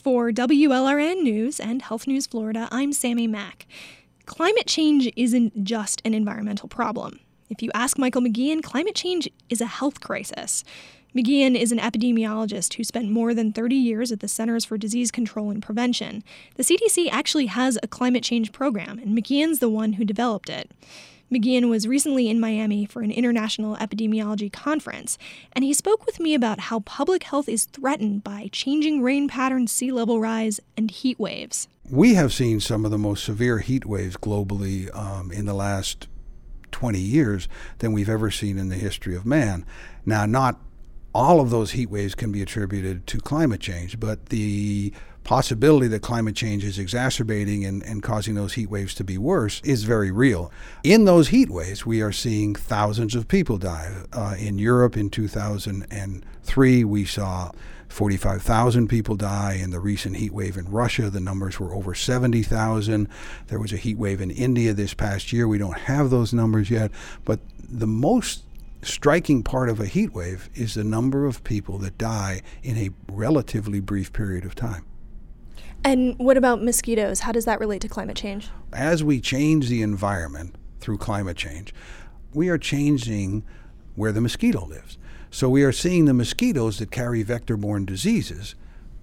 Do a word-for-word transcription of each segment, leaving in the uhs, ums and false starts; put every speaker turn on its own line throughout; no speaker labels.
For W L R N News and Health News Florida, I'm Sammy Mack. Climate change isn't just an environmental problem. If you ask Michael McGeehan, climate change is a health crisis. McGeehan is an epidemiologist who spent more than thirty years at the Centers for Disease Control and Prevention. The C D C actually has a climate change program, and McGeehan's the one who developed it. McGeehan was recently in Miami for an international epidemiology conference, and he spoke with me about how public health is threatened by changing rain patterns, sea level rise, and heat waves.
We have seen some of the most severe heat waves globally um, in the last twenty years than we've ever seen in the history of man. Now, not all of those heat waves can be attributed to climate change, but the possibility that climate change is exacerbating and, and causing those heat waves to be worse is very real. In those heat waves, we are seeing thousands of people die. Uh, in Europe in two thousand three, we saw forty-five thousand people die. In the recent heat wave in Russia, the numbers were over seventy thousand. There was a heat wave in India this past year. We don't have those numbers yet, but the most striking part of a heat wave is the number of people that die in a relatively brief period of time.
And what about mosquitoes? How does that relate to climate change?
As we change the environment through climate change, we are changing where the mosquito lives. So we are seeing the mosquitoes that carry vector-borne diseases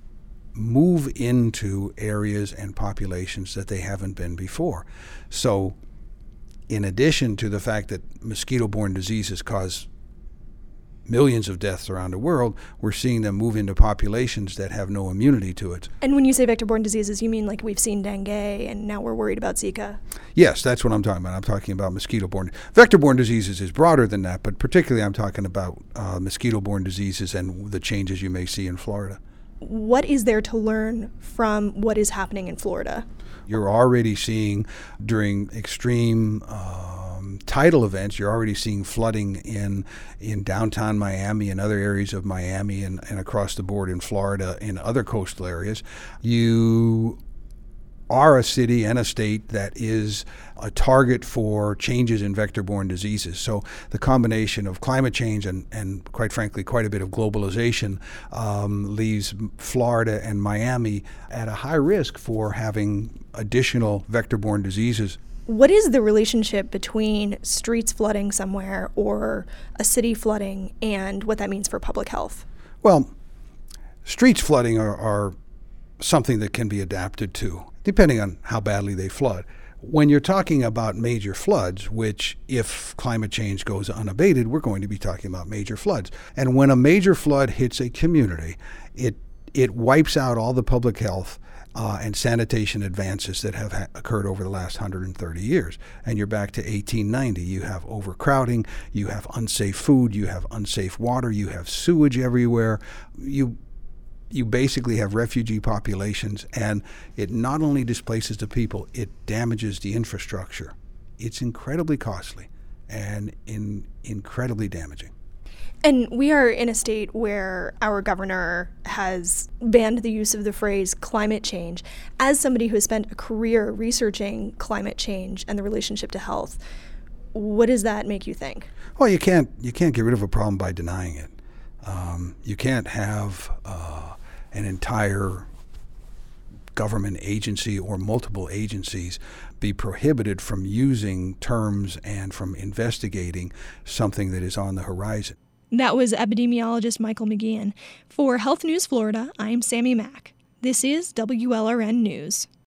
move into areas and populations that they haven't been before. So in addition to the fact that mosquito-borne diseases cause millions of deaths around the world, we're seeing them move into populations that have no immunity to it.
And when you say vector-borne diseases, you mean like we've seen dengue and now we're worried about Zika?
Yes, that's what I'm talking about. I'm talking about mosquito-borne. Vector-borne diseases is broader than that, but particularly I'm talking about uh, mosquito-borne diseases and the changes you may see in Florida.
What is there to learn from what is happening in Florida?
You're already seeing during extreme um, tidal events, you're already seeing flooding in in downtown Miami and other areas of Miami and, and across the board in Florida and other coastal areas. You are a city and a state that is a target for changes in vector-borne diseases. So the combination of climate change and, and quite frankly, quite a bit of globalization um, leaves Florida and Miami at a high risk for having additional vector-borne diseases.
What is the relationship between streets flooding somewhere or a city flooding and what that means for public health?
Well, streets flooding are, are something that can be adapted to, depending on how badly they flood. When you're talking about major floods, which if climate change goes unabated, we're going to be talking about major floods. And when a major flood hits a community, it it wipes out all the public health uh, and sanitation advances that have ha- occurred over the last one hundred thirty years. And you're back to eighteen ninety. You have overcrowding, you have unsafe food, you have unsafe water, you have sewage everywhere. You You basically have refugee populations, and it not only displaces the people, it damages the infrastructure. It's incredibly costly and in, incredibly damaging.
And we are in a state where our governor has banned the use of the phrase climate change. As somebody who has spent a career researching climate change and the relationship to health, what does that make you think?
Well, you can't you can't get rid of a problem by denying it. Um, you can't have uh, an entire government agency or multiple agencies be prohibited from using terms and from investigating something that is on the horizon.
That was epidemiologist Michael McGeehan. For Health News Florida, I'm Sammy Mack. This is W L R N News.